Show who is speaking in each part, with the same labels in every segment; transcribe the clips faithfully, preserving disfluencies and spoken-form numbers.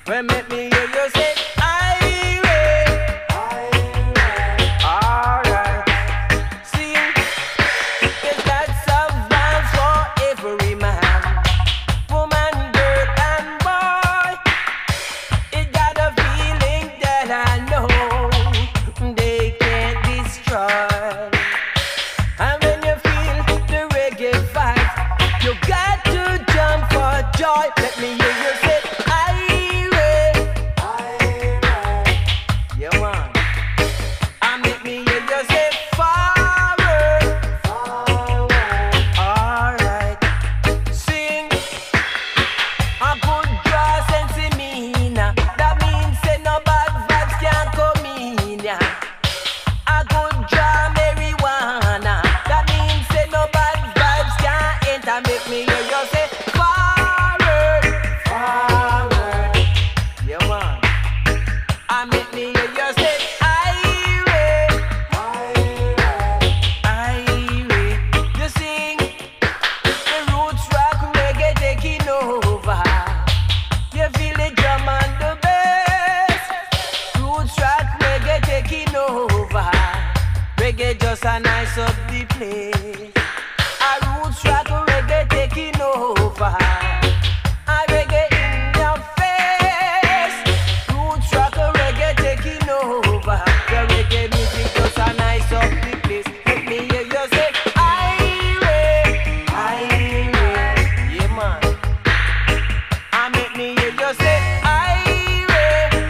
Speaker 1: When make me hear you say, Irene. Alright. See, it's got some vibes for every man. Woman, girl, and boy. It got a feeling that I know they can't destroy. And when you feel the reggae vibes, you got to jump for joy. Let me hear you say, yeah, man. I make me hear you say forward, forward. Alright. Sing a good draw sense in me now. That means say no bad vibes can't come in ya. A good draw marijuana. That means say no bad vibes can't enter. Make me hear you say forward, forward. Yeah, man. I make me hear you say Irene, Irene. You sing the roots rock reggae taking over. You feel the drum and the bass. Roots rock reggae taking over. Reggae just a nice up the place. A roots rock reggae taking over. A reggae in your face. Roots rock reggae taking over. The reggae music just a nice up the place. Let me hear you say, Irene, Irene. Yeah, man. I make me hear you say, Irene,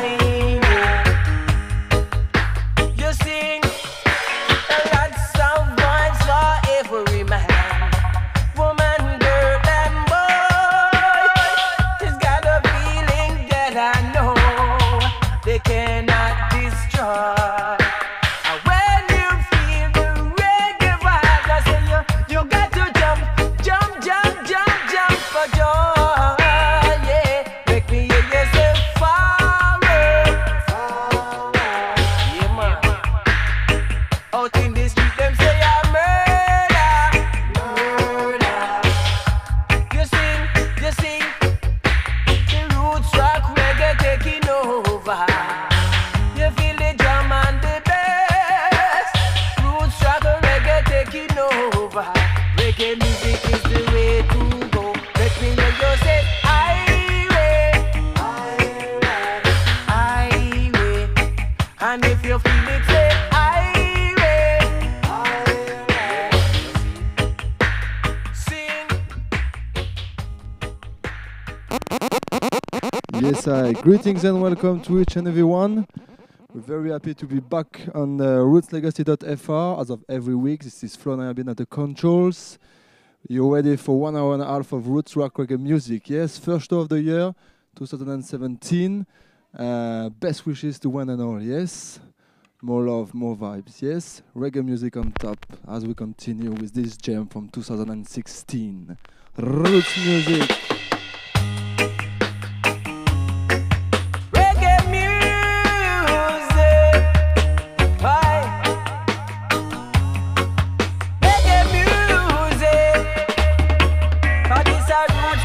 Speaker 1: Irene. You sing lots of vibes for every man. Woman, girl, and boy. It's got a feeling that I know they cannot destroy. And when you feel the reggae vibe, I say you, you got to jump, jump, jump, jump, jump for joy. Yeah, make me hear you say forward, forward. Yeah, man. Out in the street, them say I'm murder, murder. You sing, you sing, the roots rock reggae taking over. You feel the drum and the bass. Roots rock reggae taking over. Reggae music is the way to go. Let me hear you say, Irene, Irene, Irene. And if you feel it, say, Irene, Irene. Sing.
Speaker 2: Yes, I greetings and welcome to each and every one. We're very happy to be back on uh, roots legacy dot f r as of every week. This is Flo Nayabin at the controls. You're ready for one hour and a half of roots rock reggae music. Yes, first show of the year, twenty seventeen. Uh, best wishes to one and all. Yes, more love, more vibes. Yes, reggae music on top as we continue with this gem from two thousand sixteen. Roots music.
Speaker 1: Reggae music, aye. Reggae music, 'cause this a roots.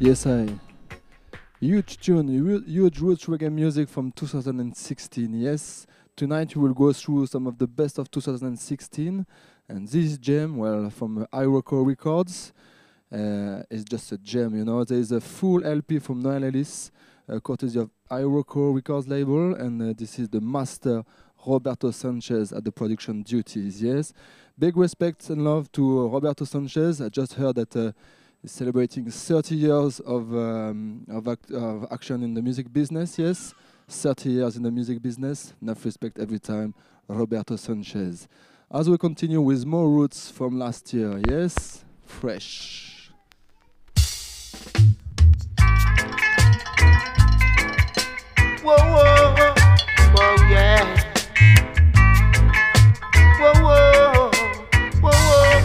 Speaker 2: Yes, I. Huge tune, hu- huge roots reggae music from two thousand sixteen. Yes, tonight we will go through some of the best of two thousand sixteen. And this gem, well, from uh, Iroco Records, uh, is just a gem, you know. There is a full L P from Noel Ellis, uh, courtesy of Iroco Records label, and uh, this is the master Roberto Sanchez at the production duties. Yes, big respect and love to uh, Roberto Sanchez. I just heard that uh, he's celebrating thirty years of um, of, act- of action in the music business. Yes, thirty years in the music business. Enough respect every time, Roberto Sanchez. As we continue with more roots from last year. Yes, fresh.
Speaker 3: Whoa, whoa, whoa, whoa, yeah. Whoa, whoa, whoa, whoa.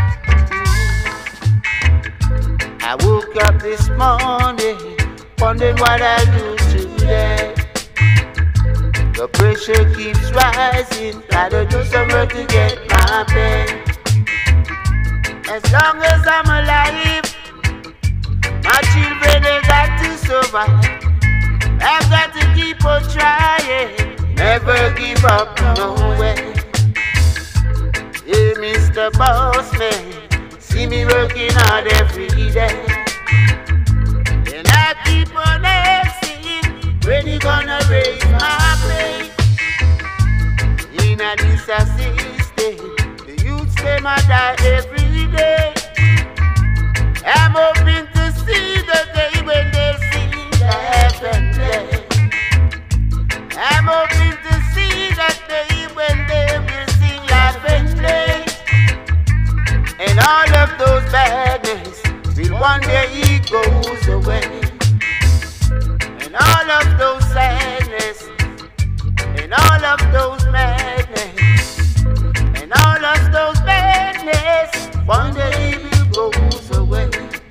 Speaker 3: I woke up this morning, wondering what I'll do today. The pressure keeps rising, gotta do some work to get my pay. As long as I'm alive, my children they got to survive. I've got to keep on trying, never give up, no way. Hey, Mister Boss Man, see me working hard every day. And I keep on asking, when you gonna raise my pay? In a this system, the youths them a die every day. I'm hoping to see the day when they see the heaven play. I'm hoping to see that day when they will sing laugh and play. And all of those badness will one day it goes away. And all of those sadness, and all of those madness, and all of those badness, one day it will goes away.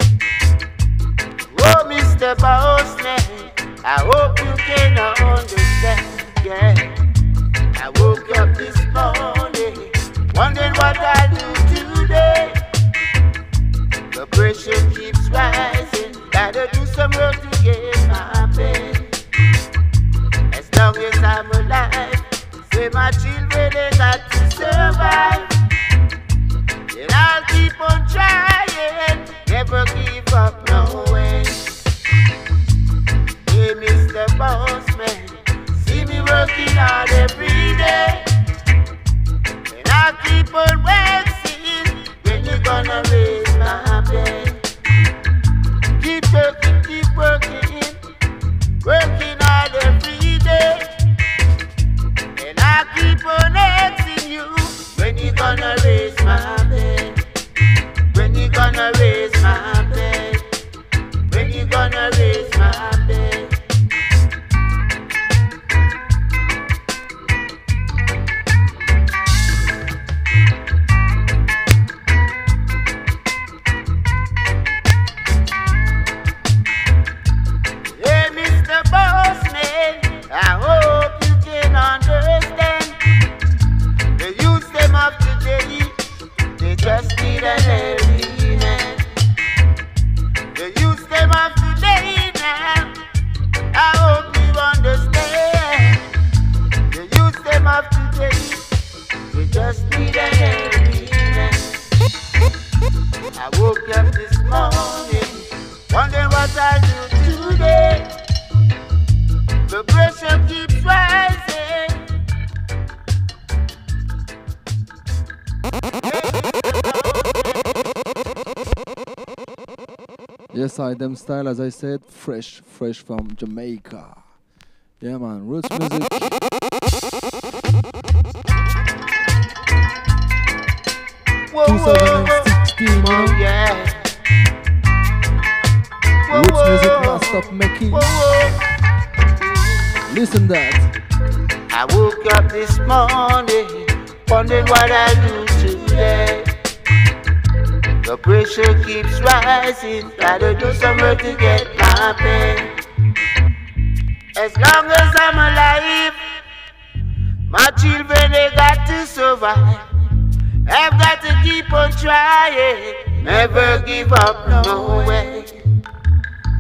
Speaker 3: Oh, Mister Bossman, I hope you can understand, yeah. I woke up this morning, wondering what I do today. The pressure keeps rising, gotta do some work to get my pay. As long as I'm alive, say my children they got to survive. And I'll keep on trying, never give up, no way. Hey, Mister Bossman, see me working hard every day. And I'll keep on waxing, when you gonna raise my pay? Keep working, keep working, working hard every day. And I keep on asking you, when you gonna raise my pay? When you gonna raise my pay? When you gonna raise my pay? Hey, Mister Bossman, I hope you can understand. The youth them of today, they just need an helping hand. The youth them of today now, I hope you understand. The youth them of today, they just need an helping hand. I woke up this morning, wondering what I'll do today. The pressure keeps rising.
Speaker 2: Yes, I them style, as I said, fresh, fresh from Jamaica. Yeah, man, roots music.
Speaker 3: Whoa, whoa, whoa,
Speaker 2: twenty sixteen,
Speaker 3: whoa,
Speaker 2: man.
Speaker 3: yeah. Whoa,
Speaker 2: Roots
Speaker 3: whoa,
Speaker 2: music, not stop making.
Speaker 3: whoa, whoa.
Speaker 2: Listen that.
Speaker 3: I woke up this morning, wondering what I do today. The pressure keeps rising, gotta do some work to get my pay. As long as I'm alive, my children they got to survive. I've got to keep on trying, never give up, no way.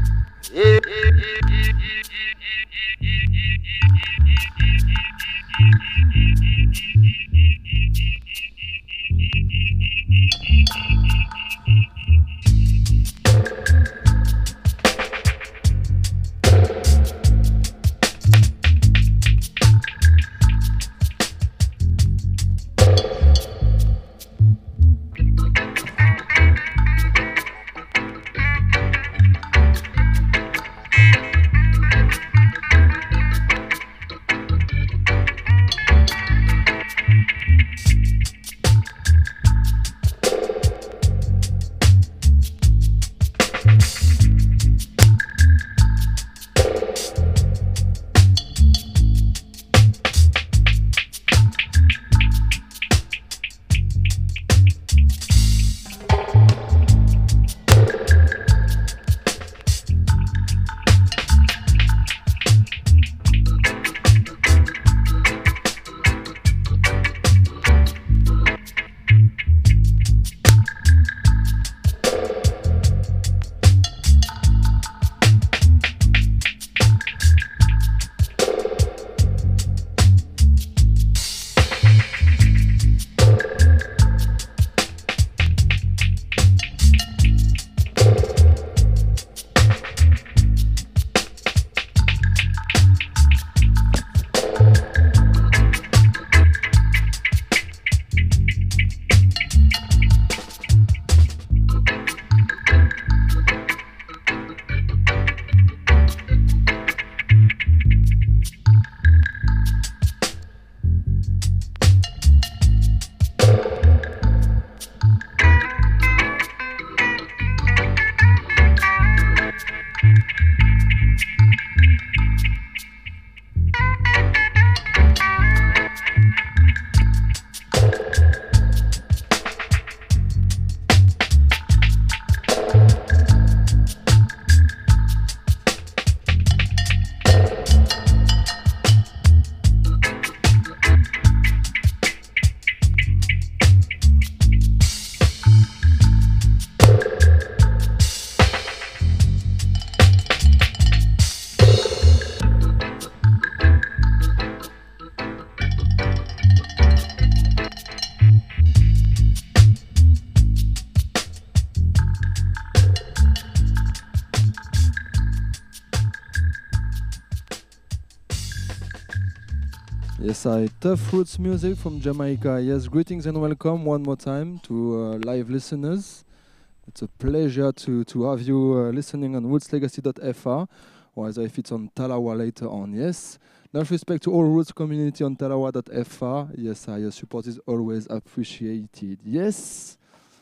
Speaker 2: Yes, I Tough Roots music from Jamaica. Yes, greetings and welcome one more time to uh, live listeners. It's a pleasure to, to have you uh, listening on roots legacy dot f r, or as if it's on Talawa later on. Yes, much respect to all Roots community on Talawa dot f r. Yes, uh, your support is always appreciated. Yes.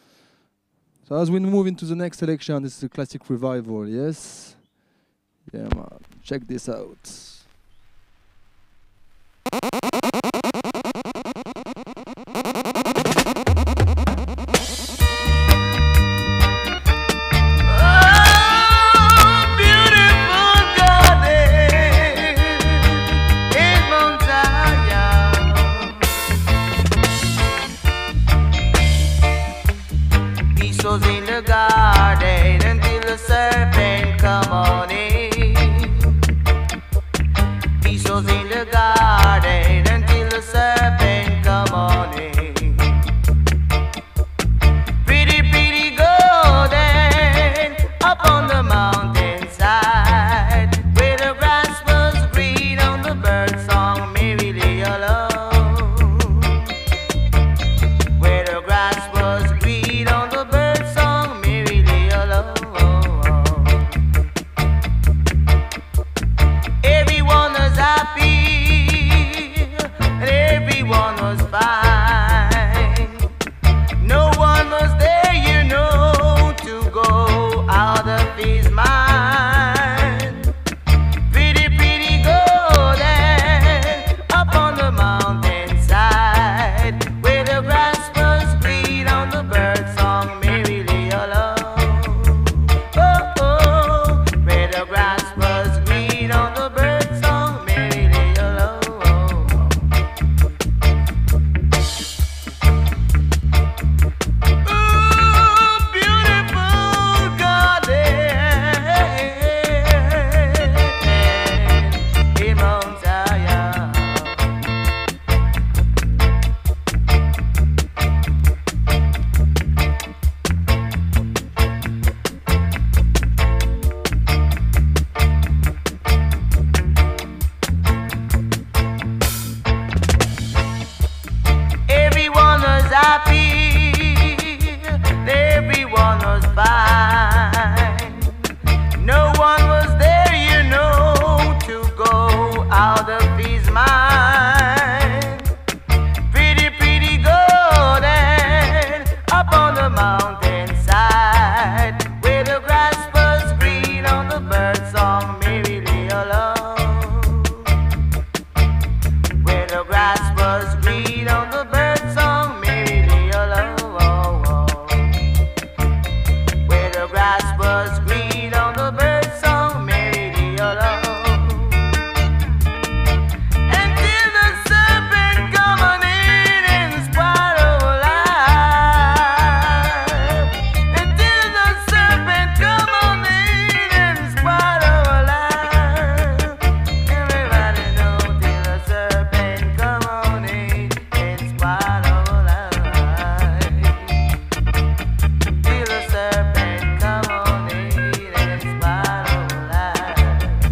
Speaker 2: So as we move into the next selection, this is a classic revival. Yes. Yeah, man. Check this out.
Speaker 3: In the garden until the serpent come on in. song merrily along. Where the grass was green on the bird song merrily along. Where the grass was green on the bird song merrily along. Until the serpent come on in and spoil our life. Until the serpent come on in and spoil our life. Everybody know till the serpent come on in and spoil our life. Till the serpent come on in and spoil our life.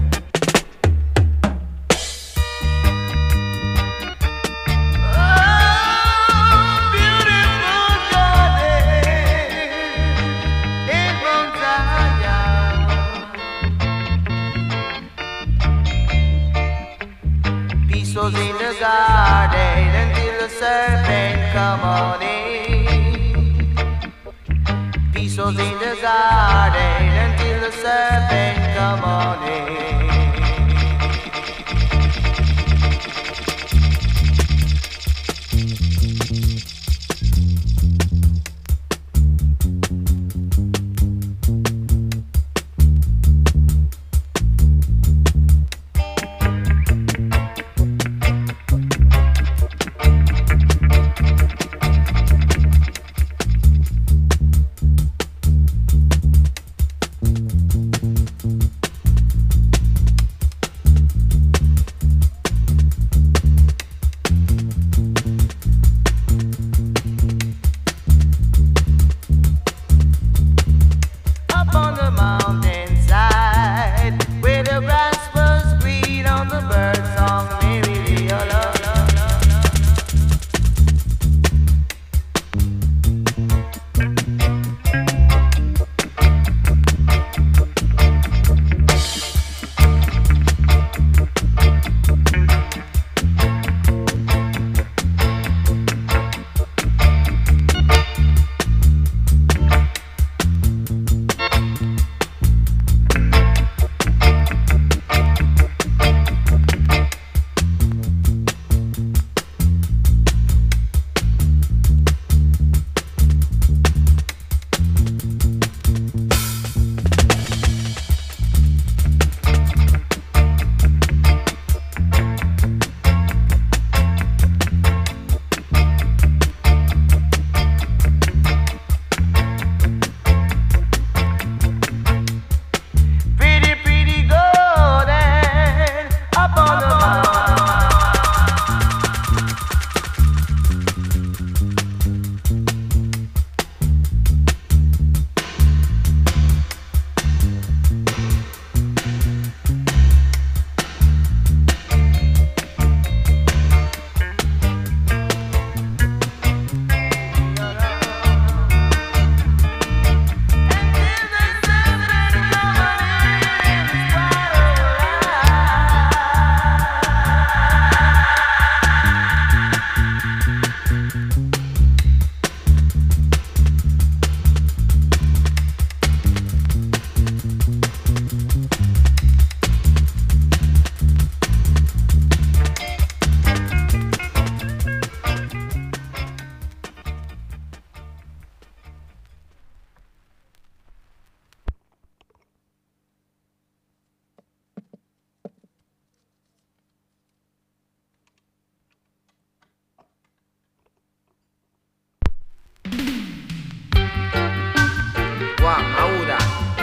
Speaker 3: Oh, beautiful garden in Mount Zion. Peace was in the garden until the serpent come on in. Peace was in the garden until the serpent come on in. Up on the mountainside, where the grass was green on the bird song merrily along. Pretty, pretty golden up on the mountain.
Speaker 4: Walk, I who that?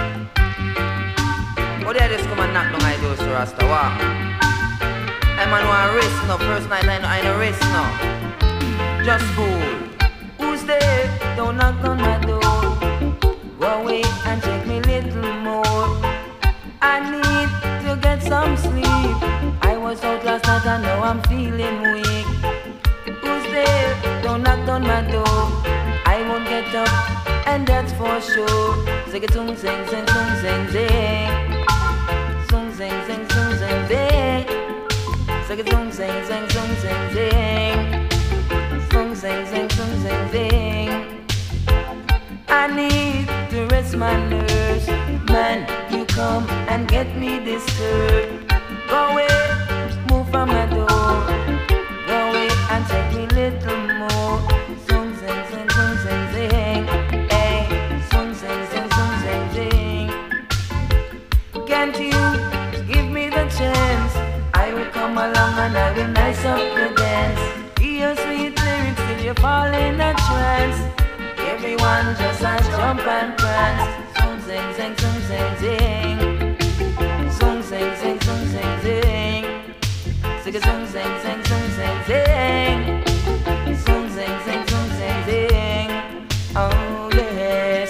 Speaker 4: Oh, they just come and knock down my door, so Rasta, walk. I man want rest now, first night I know I no rest now. Just cool.
Speaker 1: Who's there? Don't knock on my door. Go away and take me little more. I need to get some sleep. I was out last night and now I'm feeling weak. Who's there? Don't knock on my door. I won't get up, and that's for sure. Sing it, sing, sing, sing, sing, sing, sing. Sing, sing, sing, sing, sing, sing. Sing it, sing, sing, sing, sing, sing, sing. Sing, sing, sing, sing, sing, sing. I need to rest my nerves. Man, you come and get me disturbed. Go away, move from my door. Go away and take me little more. Sung sing sing sung sing sing. Hey, sung sing sing sung sing sing. Can't you give me the chance? I will come along and I will nice up your dance. Hear sweet lyrics till you fall in a trance. Everyone just a jump and prance. Sung sing sing sung sing sing. Sung sing sing sung sing sing. Sing a sung sing sing sung sing sing. Sung sing sing sung sing sing. Oh yes.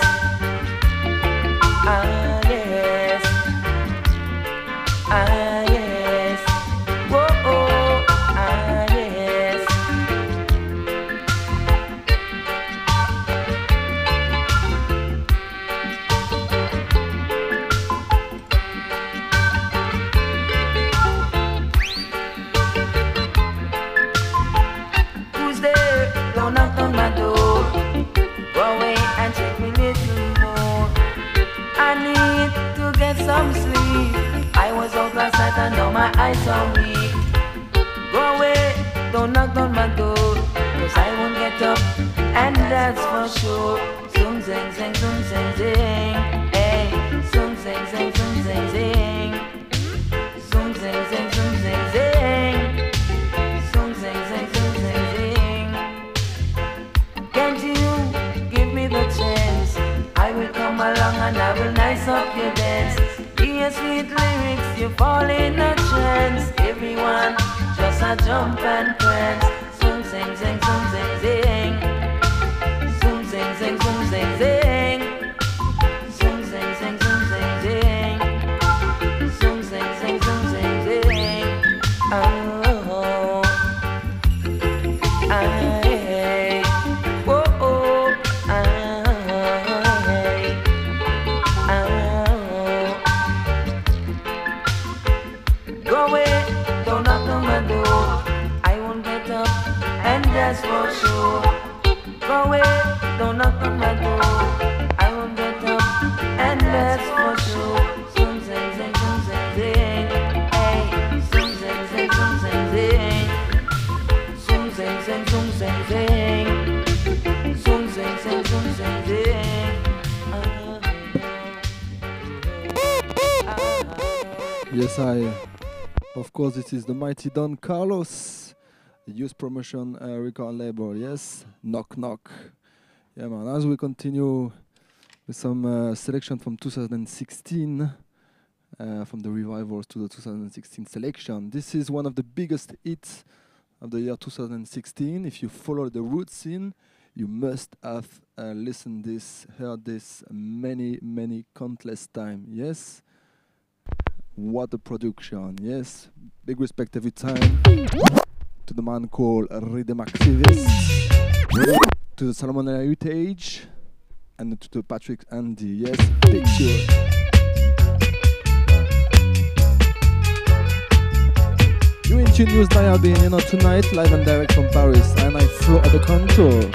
Speaker 1: Ah yes. Ah yes. Whoa oh. Ah yes. Who's there? Don't knock on my door. Go away and take me little more. I need to get some sleep. I was out last night and now my eyes are weak. Go away, don't knock on my door, cause I won't get up, and that's for sure. Sung sing sing sung sing sing. Hey, sung sing sing sung sing sing. Sung sing sing sung sing sing. Sung sing sing sung sing sing. Can't you give me the chance? I will come along and I will nice up your dance. Hear sweet lyrics, you fall in a trance. Everyone just a jump and prance. Sung sing sing sung sing sing. Sung sing sing sung sing sing. Sung sing sing sung sing sing. Sung sing sing sung sing sing. Oh, ah, hey. Whoa, oh, ah, hey. Ah. Go away, don't knock on my door. I won't get up, and that's for sure. Go away, don't knock on my door. I won't get up, and that's for sure. Sung sing sing sung sing sing. Hey, sung sing sing sung sing sing. Sung sing sing sung sing sing. Sung sing sing sung sing sing.
Speaker 2: Yes, I. Of course, this is the mighty Don Carlos, the youth promotion uh, record label. Yes, knock knock. Yeah, man. As we continue with some uh, selection from two thousand sixteen, uh, from the revivals to the two thousand sixteen selection. This is one of the biggest hits of the year two thousand sixteen. If you follow the root scene, you must have uh, listened this, heard this many, many countless times. Yes. What a production, yes. Big respect every time to the man called Rhythm Activist, to the Solomon Heritage, and to the Patrick Andy, yes. Big sure. You in tune News Diabin, you know, tonight, live and direct from Paris, and I flow at the controls.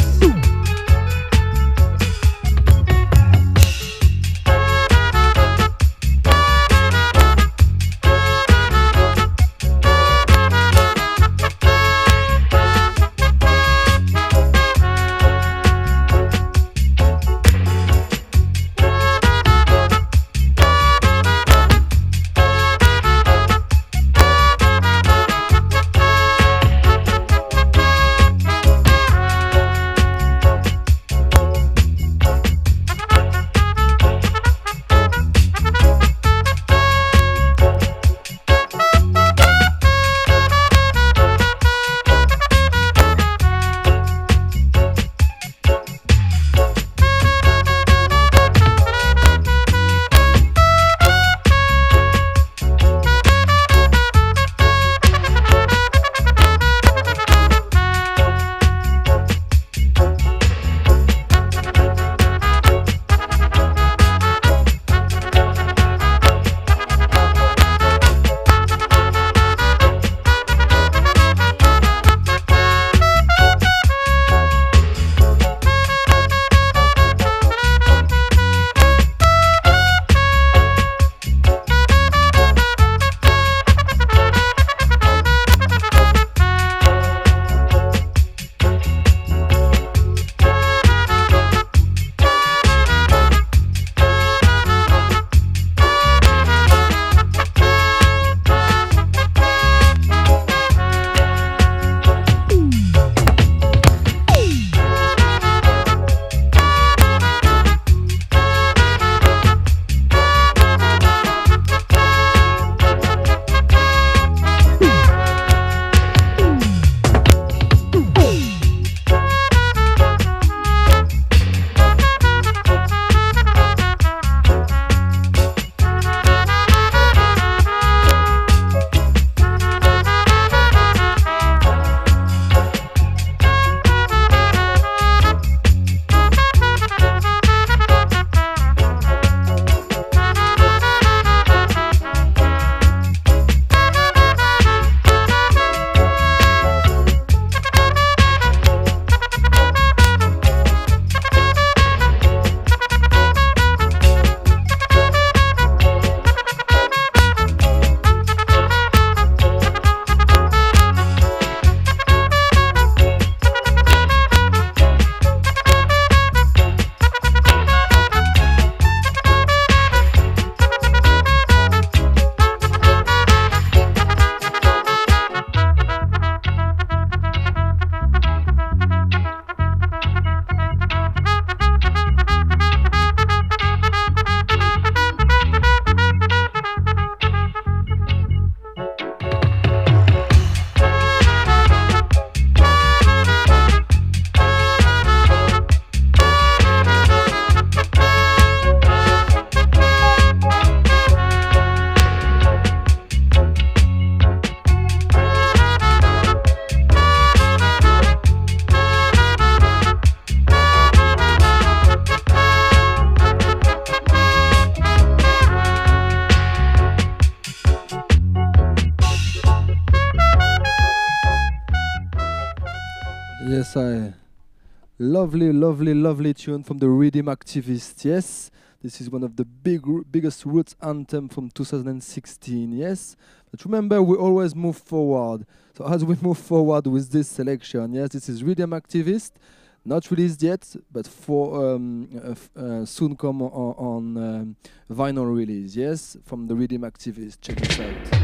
Speaker 2: Yes, I. Lovely, lovely, lovely tune from the Rhythm Activist. Yes, this is one of the big, biggest roots anthem from two thousand sixteen. Yes, but remember, we always move forward. So as we move forward with this selection, yes, this is Rhythm Activist, not released yet, but for um, uh, f- uh, soon come on, on um, vinyl release. Yes, from the Rhythm Activist. Check this out.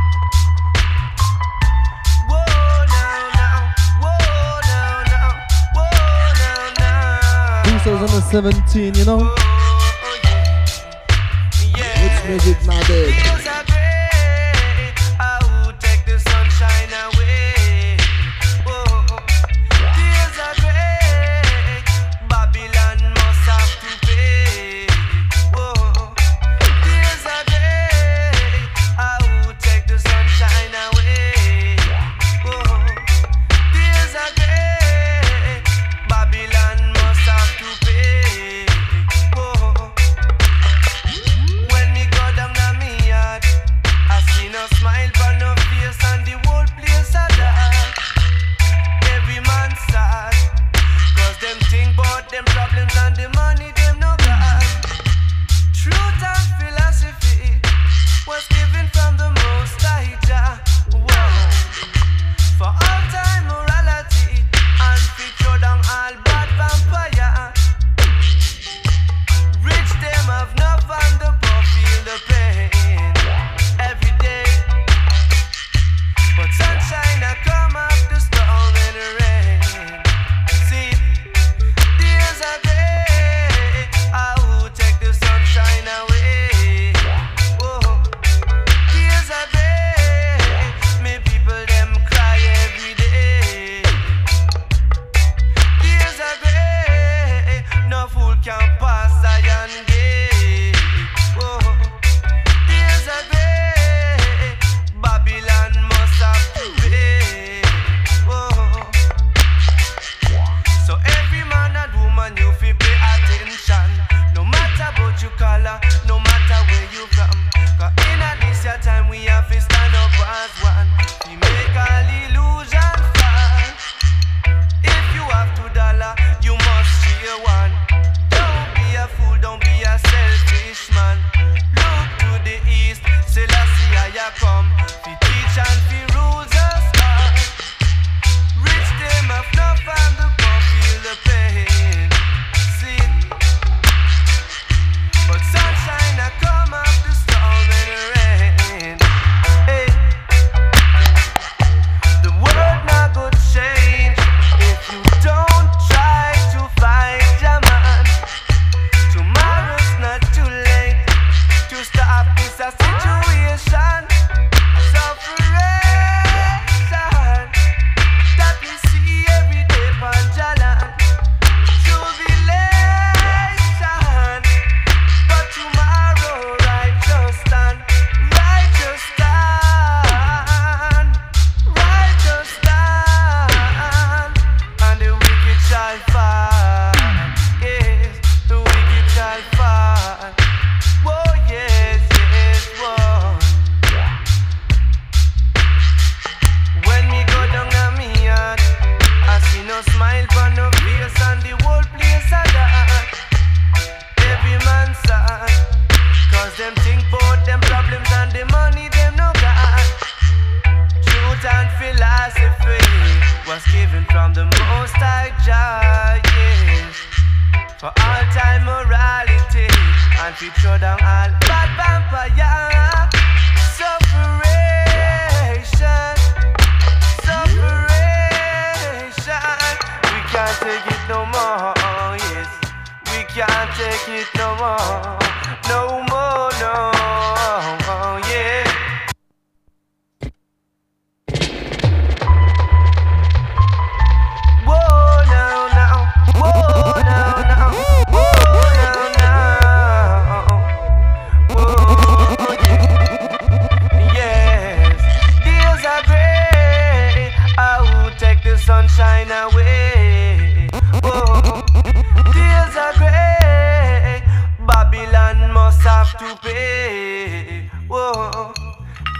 Speaker 2: twenty seventeen, you know? It's music nowadays.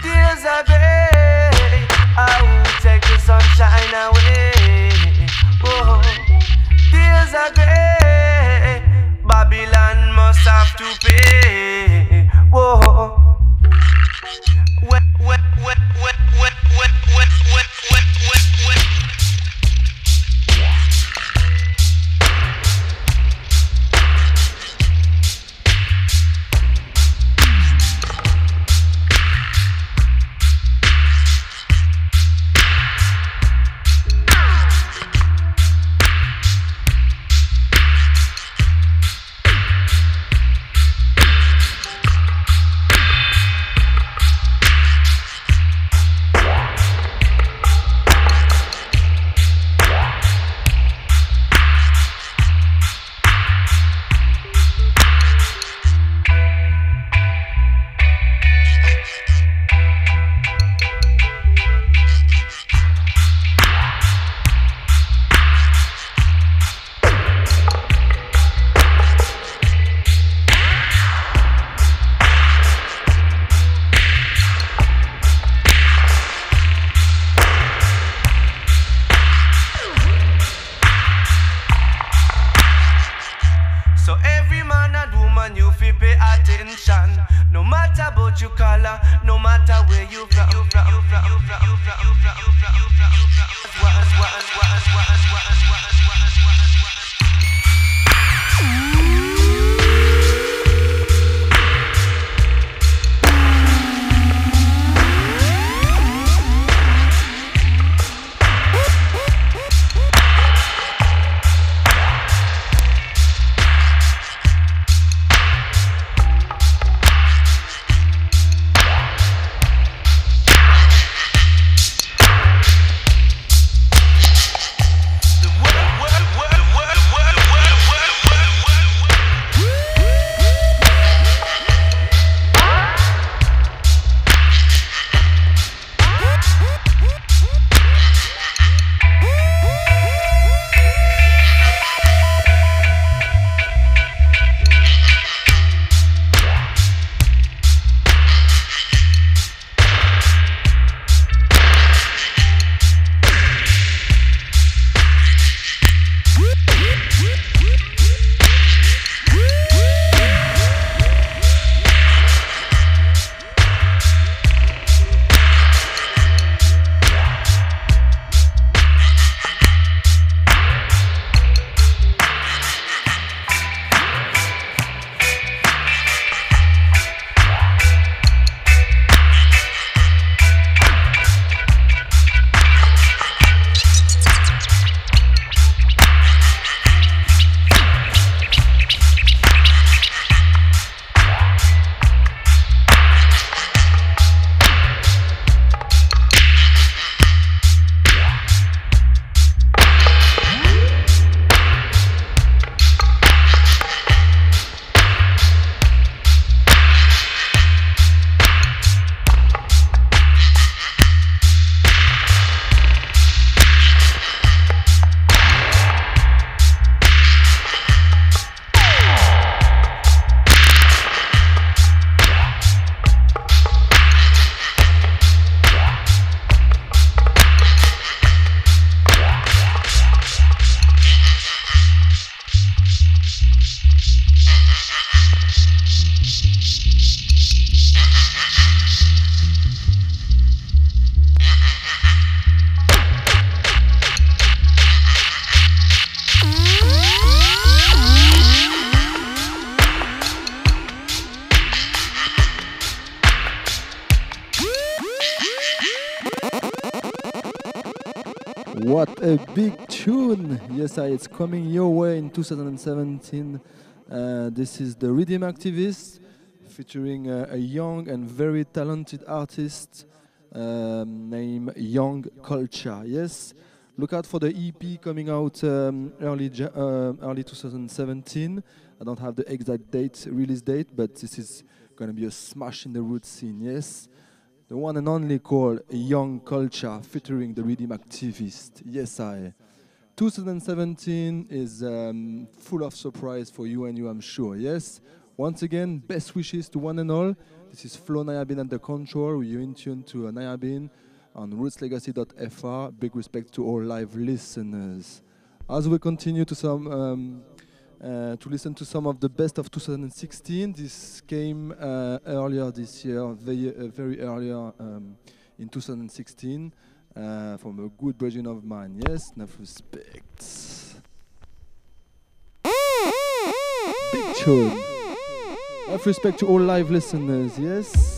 Speaker 1: Days are gray, I will take the sunshine away. Whoa. is a grey. Babylon must have to pay. Whoa. Wet, wet, wet, wet, wet, wet, wet, wet, wet, wet, wet. No matter about your color, no matter where you from, you from, you from, you from, you from, you from, you from, you from, you from, you from, you from,
Speaker 2: What a big tune! Yes, I, it's coming your way in two thousand seventeen. Uh, this is the Rhythm Activist featuring uh, a young and very talented artist um, named Young Culture. Yes, look out for the E P coming out um, early ja- uh, early two thousand seventeen. I don't have the exact date, release date, but this is going to be a smash in the roots scene. Yes. The one and only called Young Culture featuring the Rhythm Activist. Yes, I. twenty seventeen is um, full of surprise for you and you, I'm sure. Yes. Once again, best wishes to one and all. This is Flo Nyabin at the control. You're in tune to uh, Nyabin on roots legacy dot f r. Big respect to all live listeners. As we continue to some um, uh, to listen to some of the best of two thousand sixteen, this came uh, earlier this year, very uh, very earlier um, in two thousand sixteen, uh, from a good version of mine. Yes, enough respect. Big tune. Enough respect to all live listeners. Yes.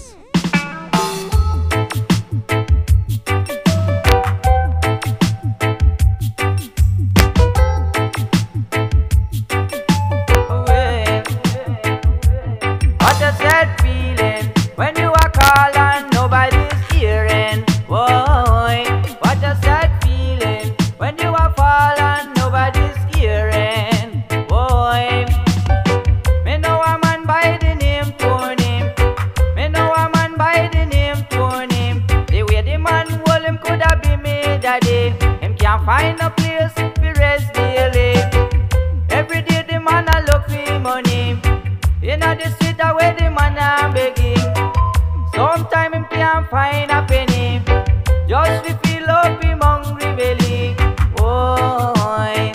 Speaker 1: When you are calling, nobody's hearing. Boy, what a sad feeling. When you are falling, nobody's hearing. Boy, me know a man by the name Tony. Me know a man by the name Tony. The way the man hold him could have been me daddy. Him can't find a place to rest daily. Every day the man a look for money. In the street where the man a begging. Sometimes him can't find a penny. Just to fill up him hungry belly. Boy,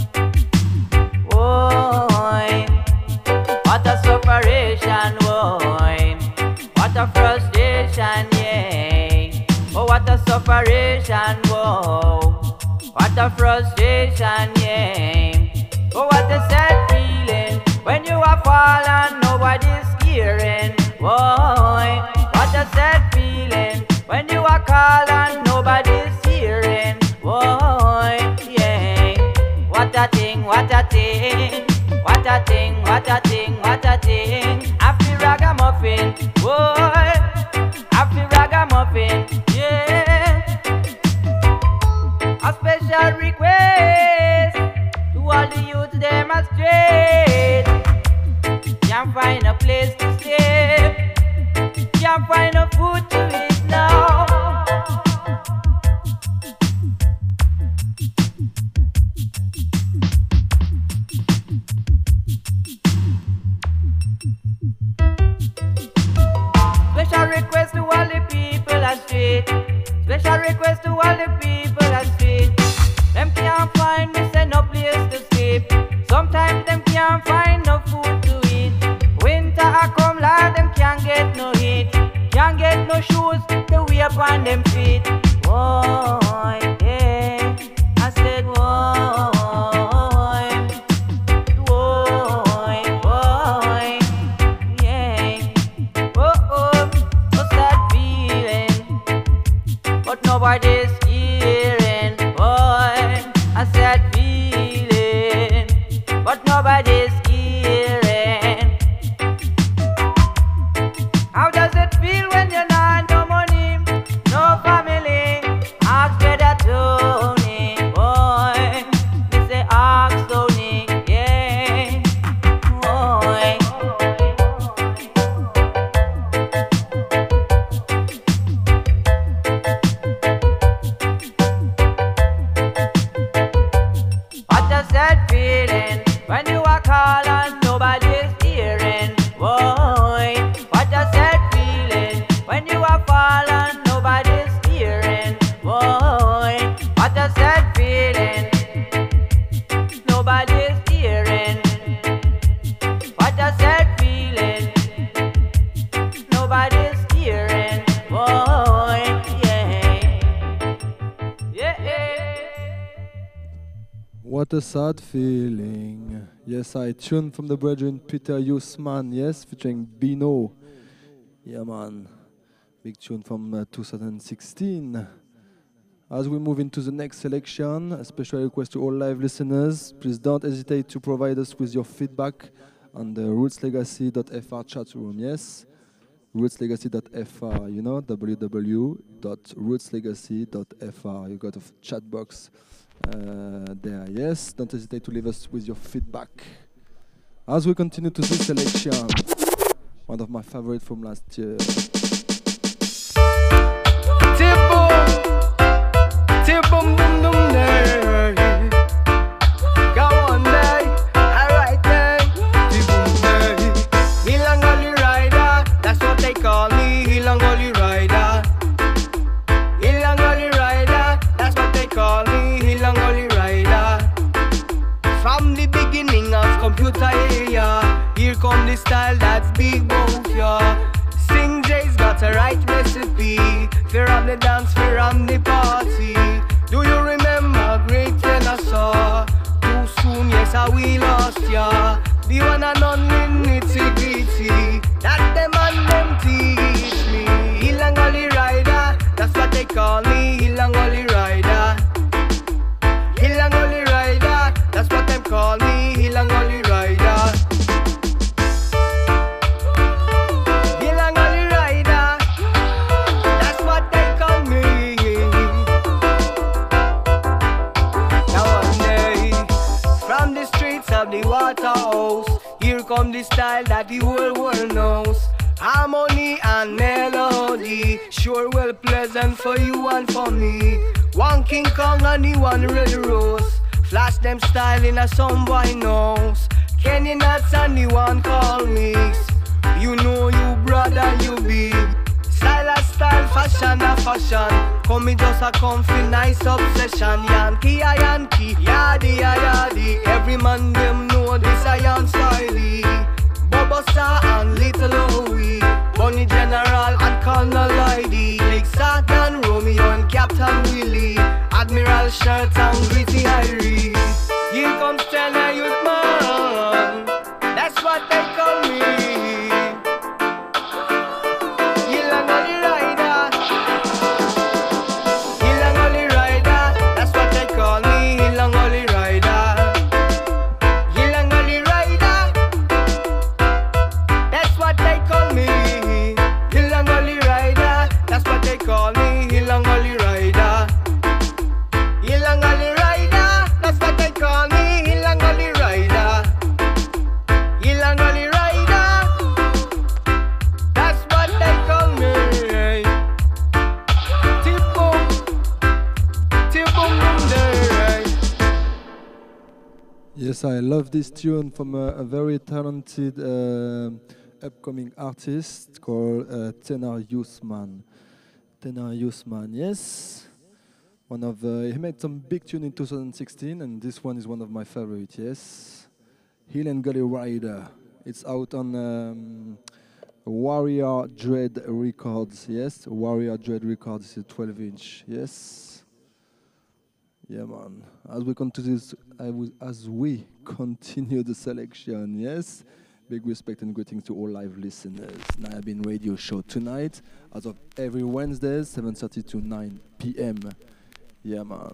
Speaker 1: boy, what a separation, boy. What a frustration, yeah. Oh, what a separation, whoa. What a frustration, yeah. Oh, what a sad feeling. When you are falling, nobody's hearing. Boy, what a sad feeling. When you are calling, nobody's hearing. Boy, yeah. What a thing, what a thing. What a thing, what a thing, what a thing. Happy ragamuffin, boy. Happy ragamuffin, yeah. A special request to all the youth demonstrate. Can't find a place to stay. Can't find no food to eat now. Special request to all the people on street. Special request to all the people on street. Them can't find me, say no place to sleep. Sometimes them can't find no food to eat. Winter a come, Lord, them can't get no heat. Can't get no shoes to wear upon them feet. Boy, yeah, I said boy, boy, boy, yeah. Oh, oh, so sad feeling, but nobody's hearing. Boy, a sad feeling, but nobody's hearing. How does it feel when you're not no money, no family? Ask Brother Tony, boy. They say ask Tony, yeah, boy. What a sad feeling when you are calling, nobody's hearing. Boy, what a sad feeling when you are falling, nobody's hearing. Boy, what a sad feeling, nobody's hearing. What a sad feeling, nobody's hearing. Boy, yeah, yeah.
Speaker 2: What a sad feeling. Yes, I tuned from the brethren Peter Yusman, yes, featuring Bino. Yeah, man. Big tune from uh, two thousand sixteen. As we move into the next selection, a special request to all live listeners. Please don't hesitate to provide us with your feedback on the roots legacy dot f r chat room, yes? roots legacy dot f r, you know, w w w dot roots legacy dot f r. You got a chat box uh, there, yes? Don't hesitate to leave us with your feedback. As we continue to this selection, one of my favorites from last year.
Speaker 5: Boom, boom, boom, day. Go on, day. Alright, day. Boom, day. Hilangoli rider, that's what they call me. Hilangoli rider. Hilangoli rider, that's what they call me. Hilangoli rider. the style that's big both, yeah. Sing Jay's got a right recipe. Fear on the dance, fear on the party. Do you remember great Kennesaw? Too soon, yes, I we lost ya. The one and only nitty gritty that them and them teach me. Hilangoli rider, that's what they call me. Hilangoli rider. Hilangoli rider, that's what them call me. Hilangoli rider. Hilangoli rider, that's what they call me. Now one day, from the streets of the Waterhouse, here come the style that the whole world knows. Harmony and melody, sure well pleasant for you and for me. One King Kong and the one Red Rose, flash them style in a some boy knows. Kenny Nuts and the one call me. You know you brother, you big. Style a style, fashion a fashion. Come me just a comfy, nice obsession. Yankee a Yankee, yardie a yardie. Every man them know this a Yan Styley. Bobo Star and Little Louie, Bunny General and Colonel Lloydie, Big Sat and Romeo and Captain Willie, Admiral Shirt and Gritty Irie. Here comes Tenor Youth Man, that's what they call me. Hilangoli rider, Hilangoli rider, that's what they call me. Hilangoli rider, Hilangoli rider, that's what they call me. Hilangoli rider, that's what they call me. Hilangoli rider, Hilangoli rider, that's what they call me. Hilangoli rider, Hilangoli rider, that's what they call me. Tip boom, tip boom boom day.
Speaker 2: Yes, I love this tune from a, a very talented uh, upcoming artist called uh, Tenor Youth Man. Tenor Youth Man, yes. One of uh, he made some big tune in two thousand sixteen, and this one is one of my favorites. Yes, Hilangoli Rider. It's out on um, Warrior Dread Records. Yes, Warrior Dread Records is a twelve inch. Yes. Yeah, man. As we continue, this, I will, as we continue the selection, yes. Big respect and greetings to all live listeners. Nayabin Radio Show tonight, as of every Wednesday, seven thirty to nine p m. Yeah, man.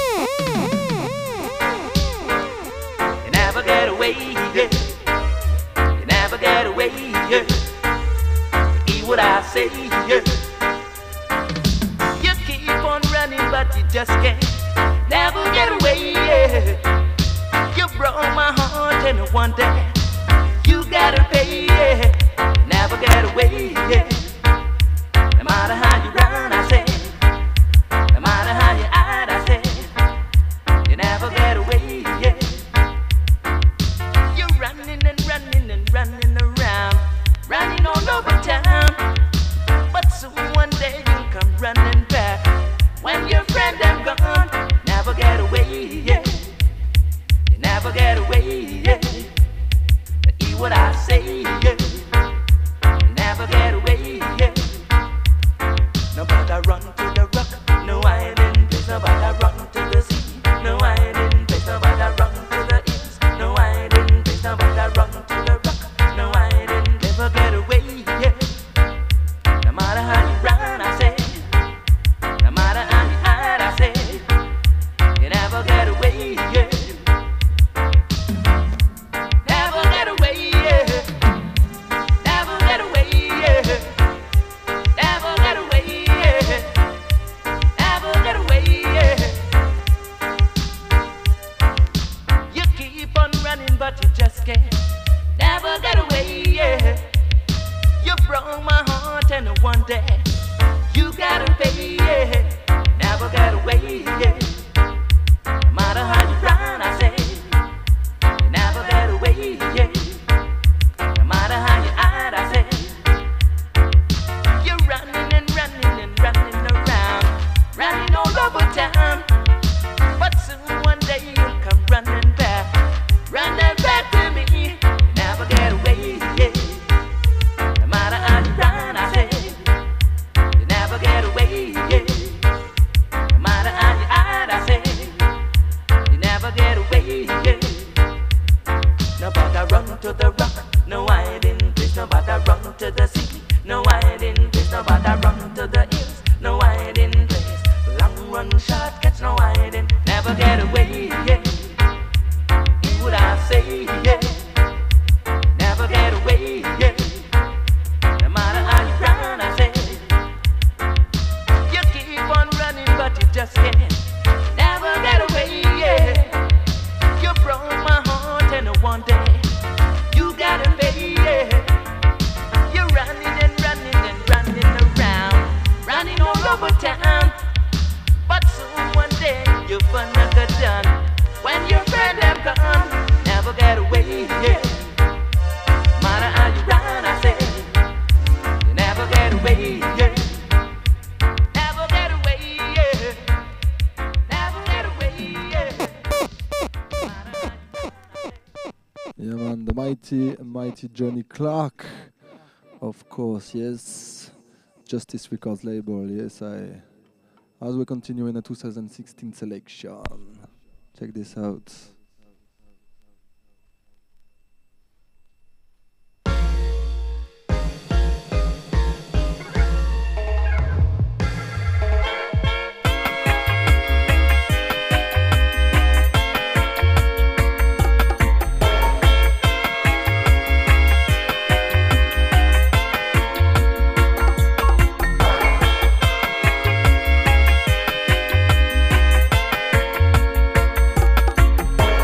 Speaker 1: You never get away, yeah. You never get away, yeah. Hear what I say, yeah. You keep on running, but you just can't. Never get away, yeah. You broke my heart, and one day you gotta pay, yeah. Never get away, yeah. No matter how you run, I say. No matter how you hide, I say. You never get away, yeah. You're running and running and running around, running all over town. But soon one day you'll come running back when your friend them gone. Never get away, yeah. You never get away, yeah. Hear what I say, yeah. You never get away, yeah. Nobody run to the rock, no hiding place. Nobody run to the sea, no hiding place. Nobody run to the east, no hiding place. Nobody run to the rock, no hiding. Never get away, yeah. No matter how you run, I say. No matter how you hide, I say. You never get away, yeah. Never get away, yeah. Never get away, yeah. Never get away, yeah. Never get away, yeah. one shot, catch no hiding, never get away. Yeah. What I say, yeah. Never get away, yeah. No matter how you run, I say. You keep on running, but you just can't. Never get away, yeah. You broke my heart, and one day you gotta pay, yeah. You're running and running and running around, running all over town. But soon one day you find another done. When your friend have gone, never get away, yeah. Matter how you run, I say, you never get away, yeah. Never get away, yeah. Never get away, yeah.
Speaker 2: Yeah, man, the mighty, mighty Johnny Clark, of course, yes. Justice Records label, yes. I. As we continue in the two thousand sixteen selection, check this out.
Speaker 1: Never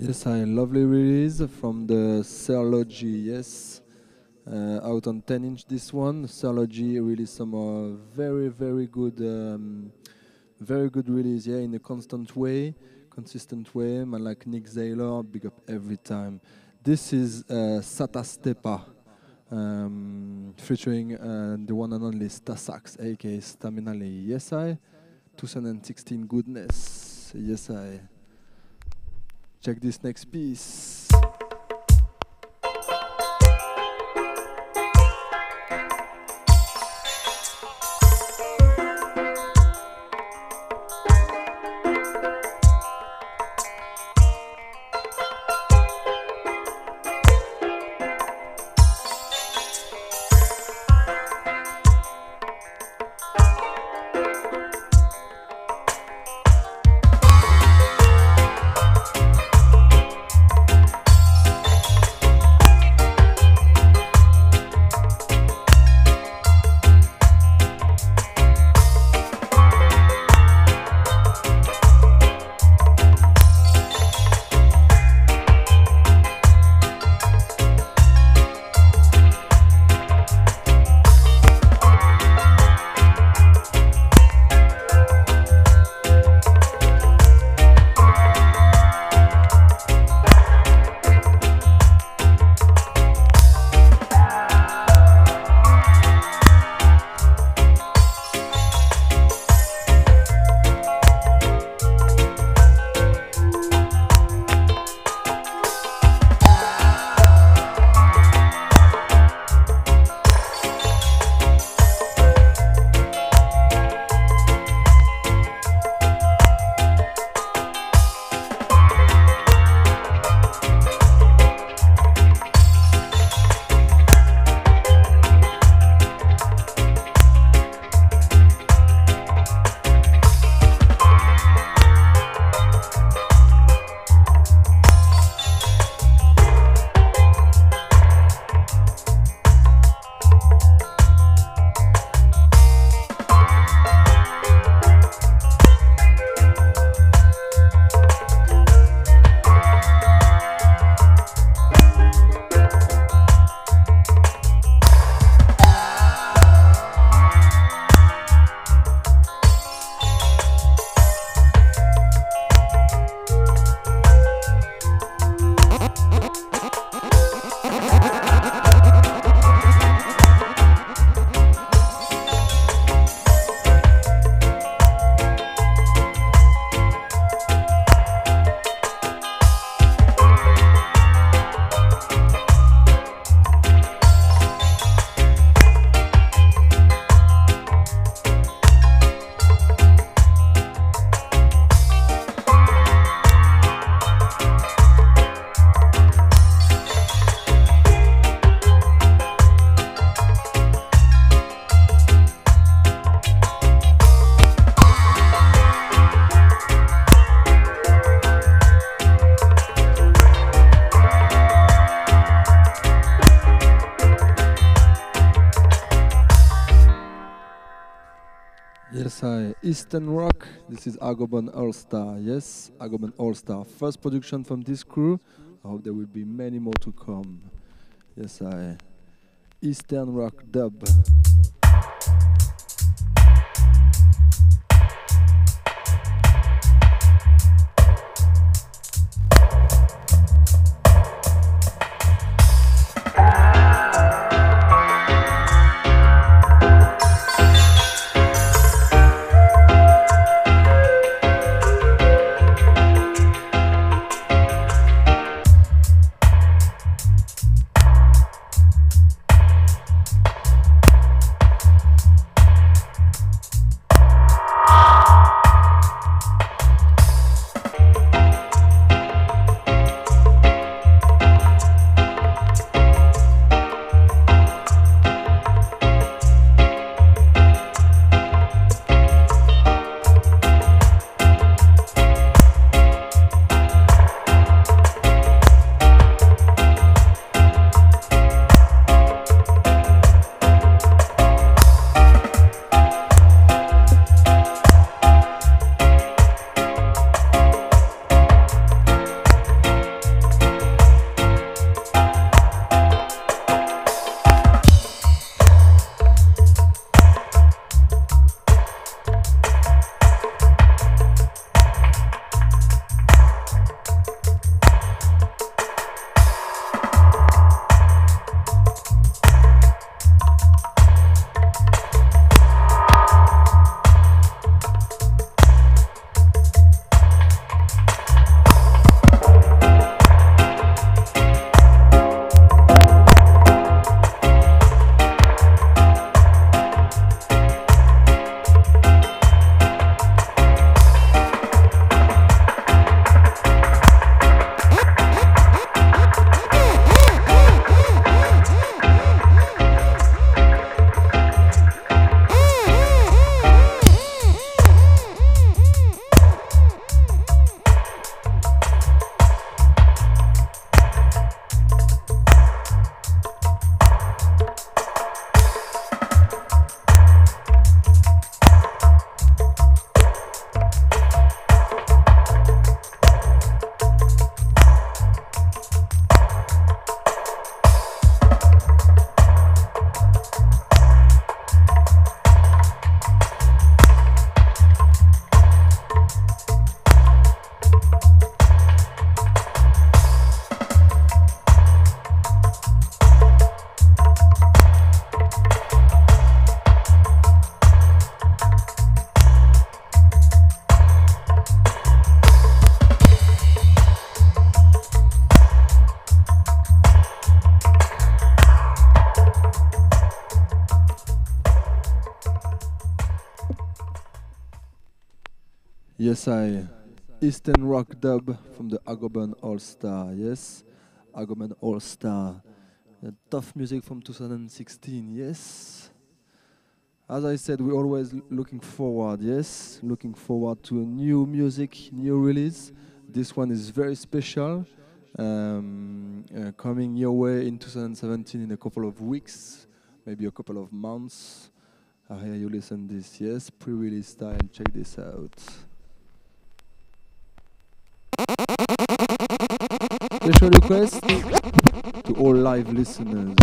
Speaker 2: Yes, I lovely release from the Serlogy. Yes, uh, out on ten inch. This one, Serlogy released some uh, very very good, um, very good release. Yeah, in a constant way, consistent way. Man like Nick Zaylor, big up every time. This is uh, Satastepa, um, featuring uh, the one and only Stasax, aka Staminale. Yes, I. twenty sixteen goodness. Yes, I. Check this next piece. Yes, hi. Eastern Rock. This is Agobon All Star. Yes, Agobon All Star. First production from this crew. I hope there will be many more to come. Yes, I. Eastern Rock dub. Yes, I. Eastern Rock Dub from the Agoban All Star. Yes, Agoban All Star. Uh, tough music from two thousand sixteen. Yes. As I said, we're always l- looking forward. Yes, looking forward to a new music, new release. This one is very special. Um, uh, coming your way in two thousand seventeen in a couple of weeks, maybe a couple of months. I hear you listen this. Yes, pre-release style. Check this out. Special request to all live listeners.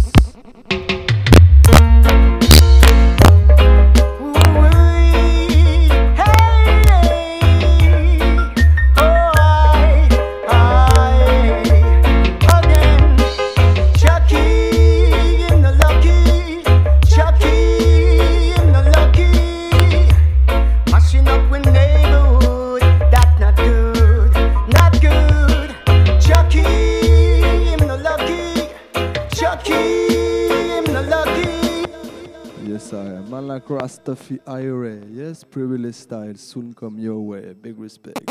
Speaker 2: Yes, I am. Man like Rastafi Ire. Yes, pre-release style. Soon come your way. Big respect.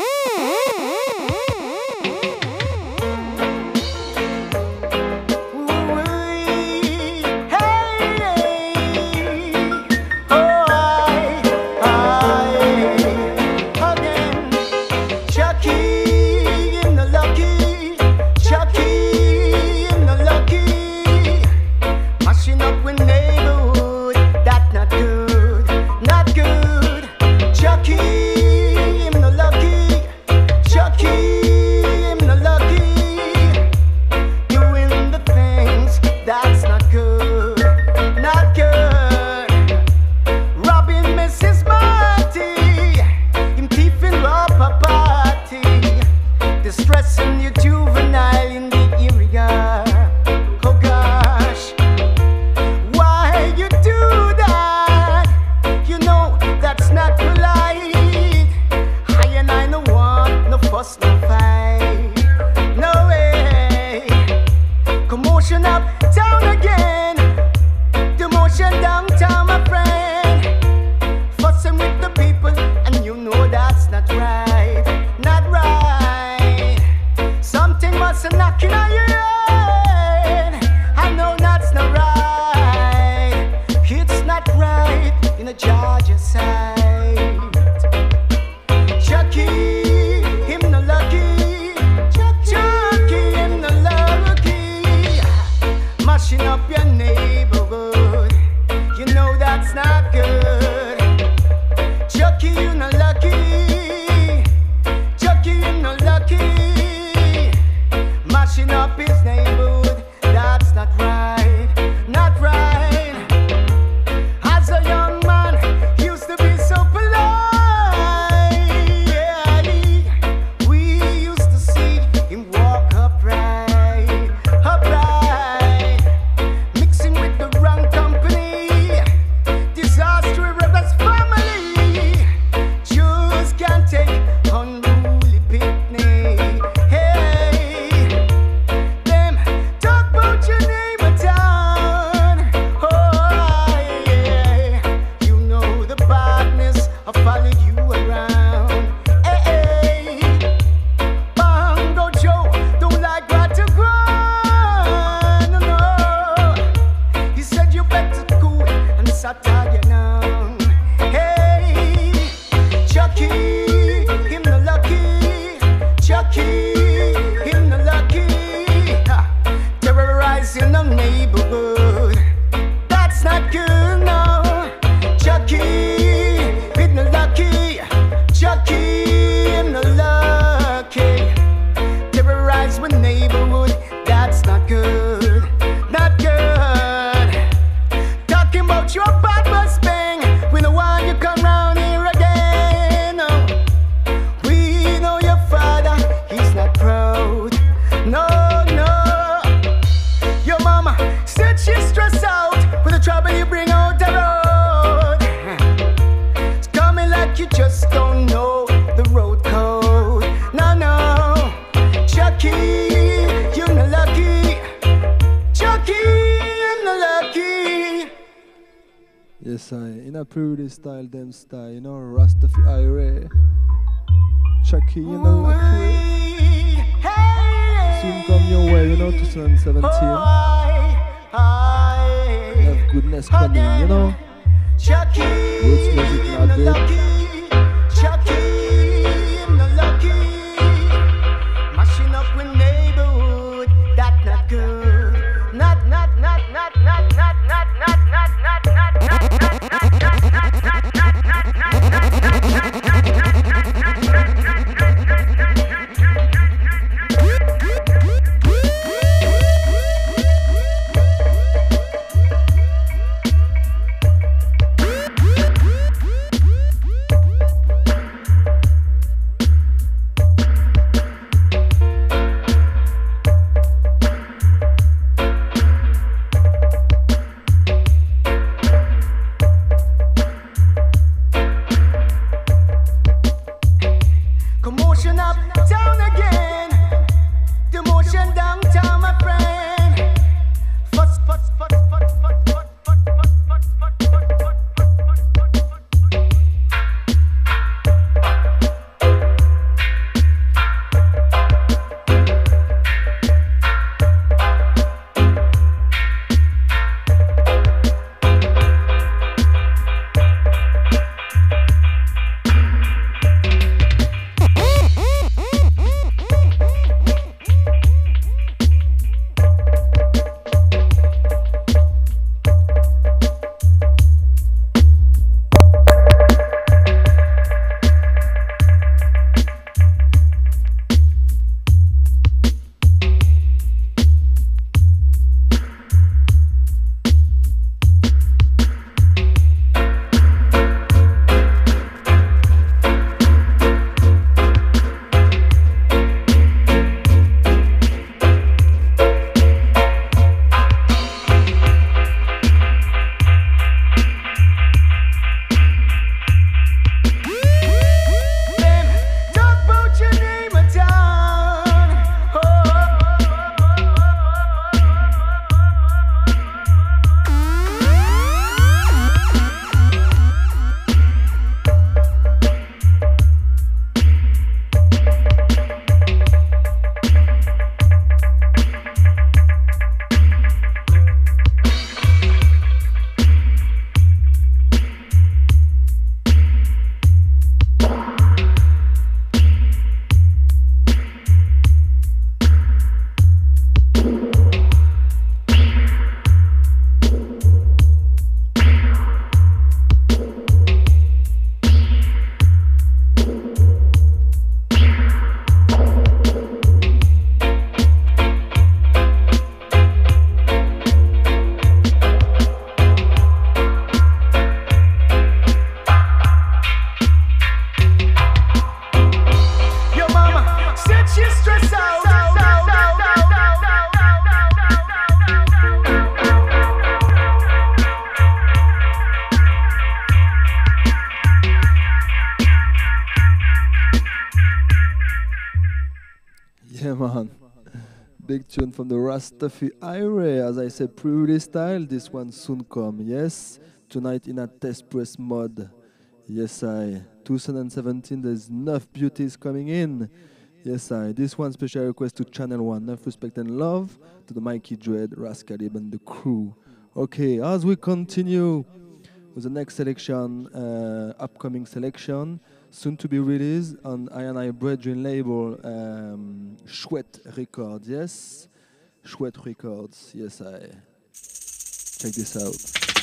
Speaker 2: Yes, I in a pre-release style, them style, you know, Rastafari. Chucky, you know, lucky. Soon come your way, you know, twenty seventeen. Have goodness coming, you know. Roots music not dead.
Speaker 5: Chucky, no lucky. Mashing up with neighborhood, that not good. Not, not, not, not, not, not, not, not, not, not, not, commotion up town again. The motion downtown, my friend. Fuss, fuss, fuss, fuss, fuss, fuss, fuss, fuss, fuss, fuss, fuss.
Speaker 2: Yeah, man. Big tune from the Rastafari, as I said, pre-release style. This one soon come. Yes, tonight in a test press mode. Yes, I. twenty seventeen, there's enough beauties coming in. Yes, I. This one special request to Channel One. Enough respect and love to the Mikey Dread, Rascalib, and the crew. Okay, as we continue with the next selection, uh, upcoming selection, soon to be released on I and I Brethren label, um, Chouette Records, yes? Chouette Records, yes, I. Check this out.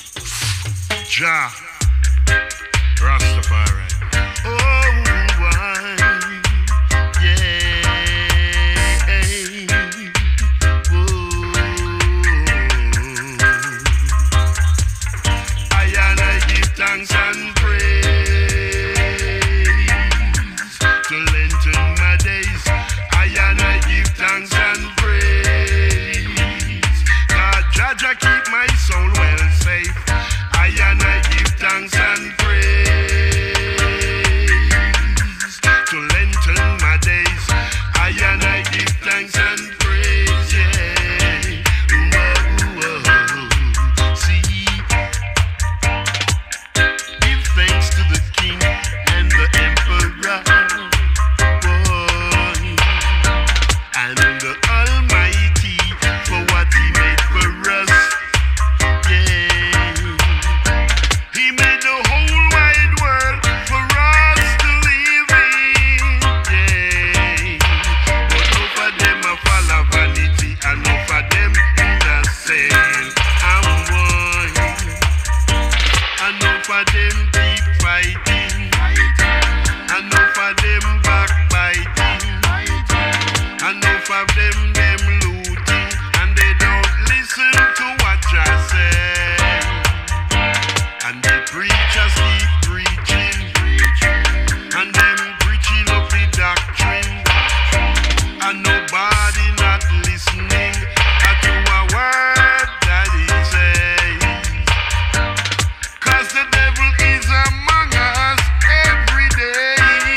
Speaker 6: Ja, Rastafari. Oh, why, yeah. Whoa. I and I give thanks and praise to lengthen my days. I and I give thanks and praise. God, Jaja keep my soul well safe. I and I give thanks and praise to lengthen my days. I and I give thanks and praise, yeah. Whoa, whoa. See, give thanks to the King and the Emperor. and the Almighty for what He made for us. Yeah, He made the whole wide world for us to live in. Yeah, but enough of them a follow vanity, enough of them innocent. I'm one. Enough of them keep fighting. Enough of them backbiting. Enough of them them looting, and they don't listen to what I say. And the preachers keep preaching, and them preaching up the doctrine, and nobody not listening to a word that He says. 'Cause the devil is among us every day.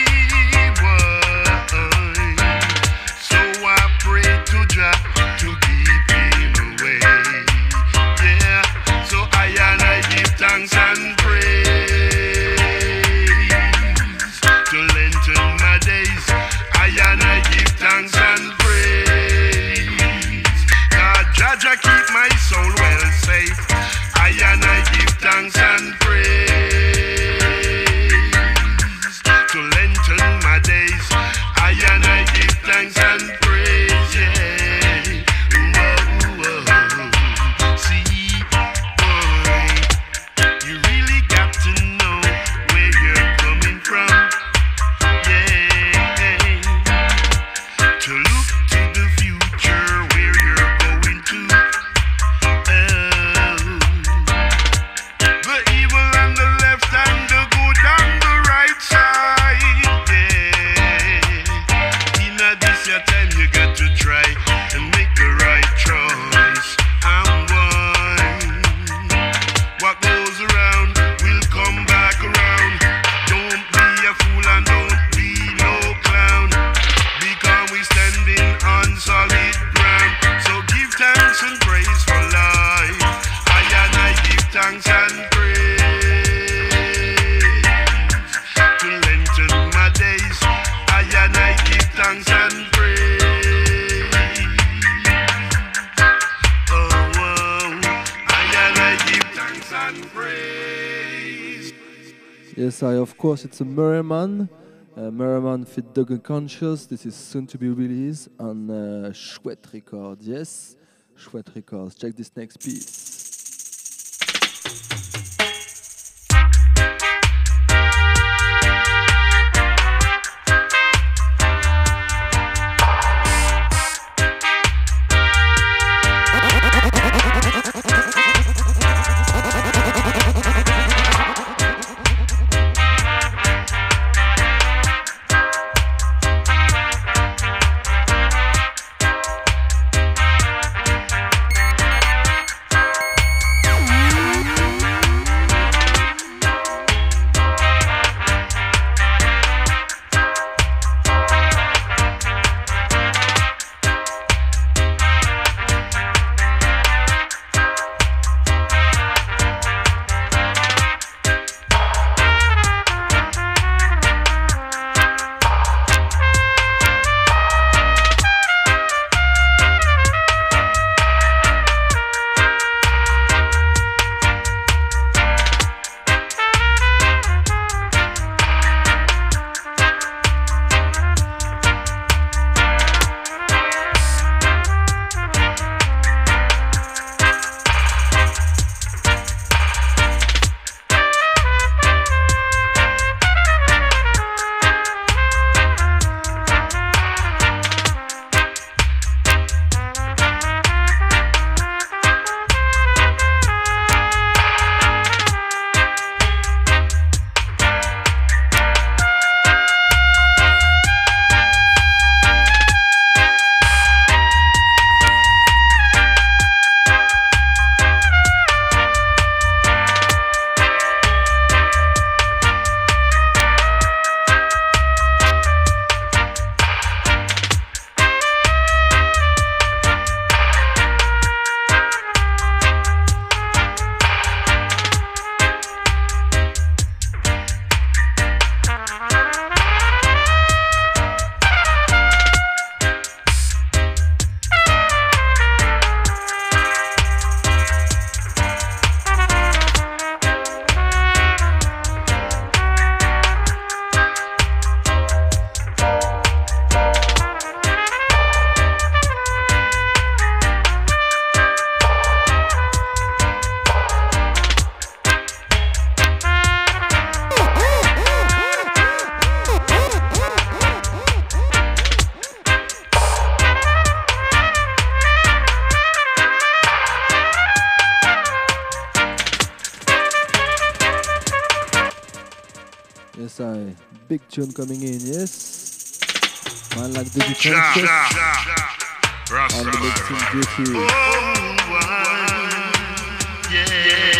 Speaker 6: Boy. So I pray to Jah to keep him away. Yeah, so I and I give thanks and praise to lengthen my days. I and I give thanks and praise. God, Jah Jah keep my soul well safe. I and I give thanks and praise to lengthen my days. I and I give thanks and praise. Yeah. Whoa, whoa. See, boy, you really got to know where you're coming from. Yeah. To look to the future where you're going to. Oh. The evil on the left and the good on the right side. Yeah. In a this your time you got to try and make the right choice. I'm one. What goes around will come back around. Don't be a fool and don't be no clown, because we standing on solid ground. So give thanks and praise for life. I and I give thanks and praise to lengthen my days. I and I give thanks and praise. Oh, oh. I and I give thanks and praise.
Speaker 2: Yes, I of course it's a Merriman. Uh, Merriman fit Dog Unconscious. This is soon to be released on uh, Chouette Records. Yes, Chouette Records. Check this next piece. I big tune coming in, yes. Man like Dougie
Speaker 6: Ja,
Speaker 2: Conscious
Speaker 6: ja, ja.
Speaker 2: on the mixing duty.
Speaker 6: Oh, yeah.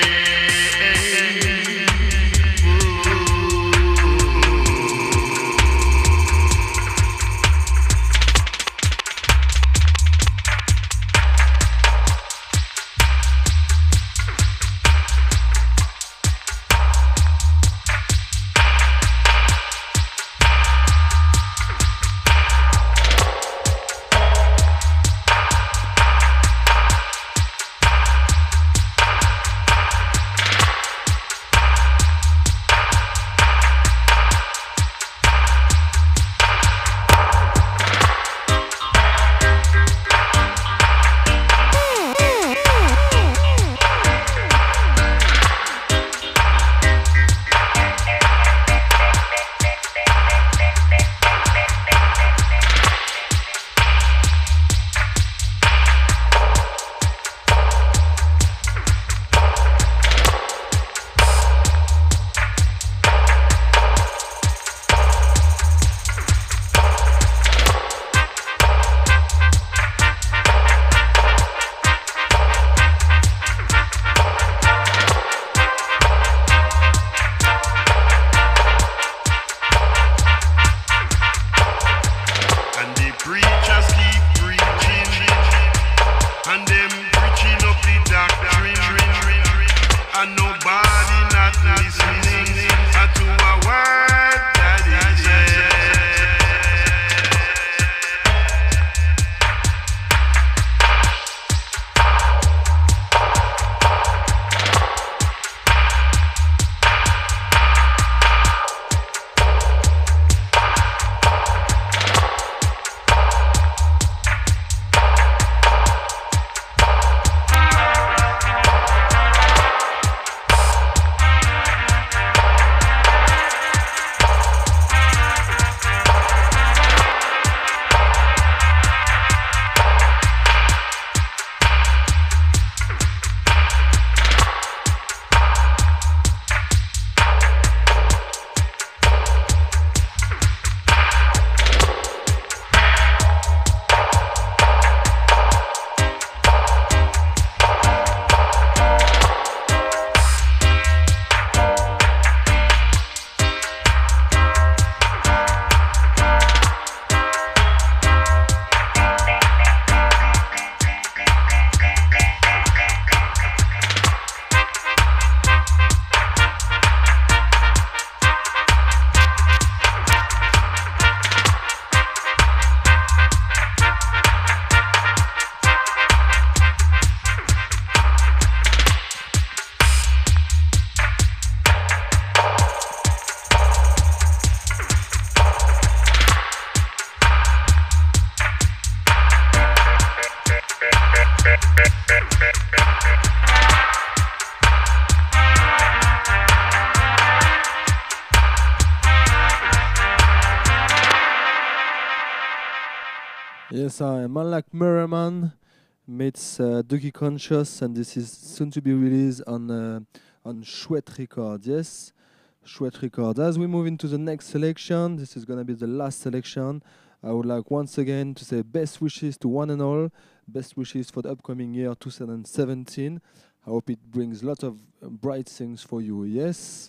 Speaker 2: Yes, I am man like Merriman meets uh, Dougie Conscious, and this is soon to be released on uh, on Chouette Records. Yes, Chouette Records. As we move into the next selection, this is gonna be the last selection. I would like once again to say best wishes to one and all. Best wishes for the upcoming year two thousand seventeen. I hope it brings lots of uh, bright things for you. Yes.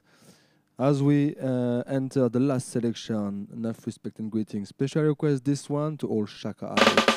Speaker 2: As we uh, enter the last selection, enough respect and greetings. Special request this one to all Shaka addicts.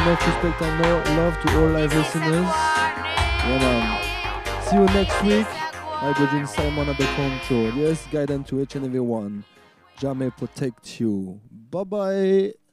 Speaker 2: Much respect and lo- love to all live listeners. Yeah, man. See you next week. I go Jin Simon at the control. Yes, guide them to each and every one. Jah may protect you. Bye bye.